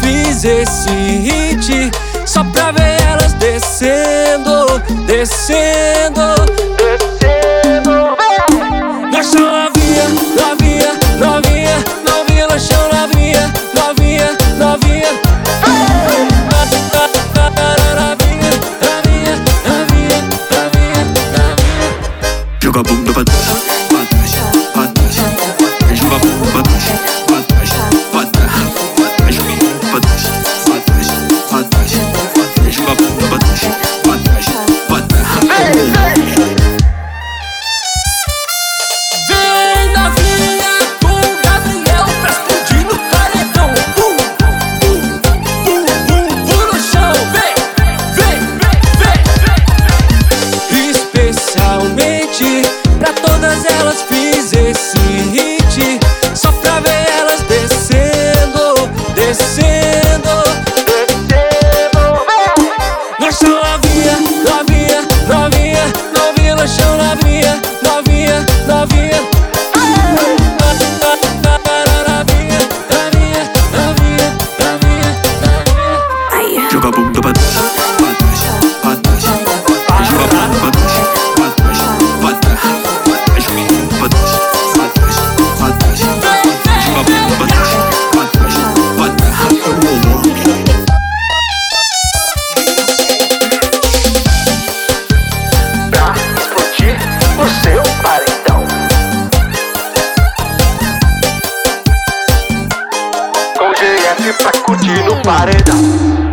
fiz esse hit só pra ver elas descendo, descendo, descendo. No chão novinha, novinha, novinha, novinha no chão novinha, novinha, novinha. Novinha, novinha, novinha, novinha, novinha. Joga a bunda pra trás, pra trás, pra trás. Joga a bunda pra trás, pra trás, pra trás, pra trás. Pra trás, pra trás, pra trás, pra trás. Joga a bunda pra trás, pra trás, pra trás. Vem novinha com o Gabriel pra explodir no paredão. No chão, vem, vem, vem. Especialmente pra todas elas fiz esse hit só pra ver elas descendo, descendo, descendo. No chão novinha, novinha, novinha, novinha no chão novinha, novinha, novinha. Novinha, novinha, novinha, novinha, novinha. Joga a bunda pra trás, pra trás, pra trás. Joga a bunda pra trás, pra trás, pra trás, pra trás. Pra trás, pra trás, pra trás. Joga a bunda pra trás, pra trás, pra trás. Pra explodir o seu paredão. Com GF pra curtir no paredão.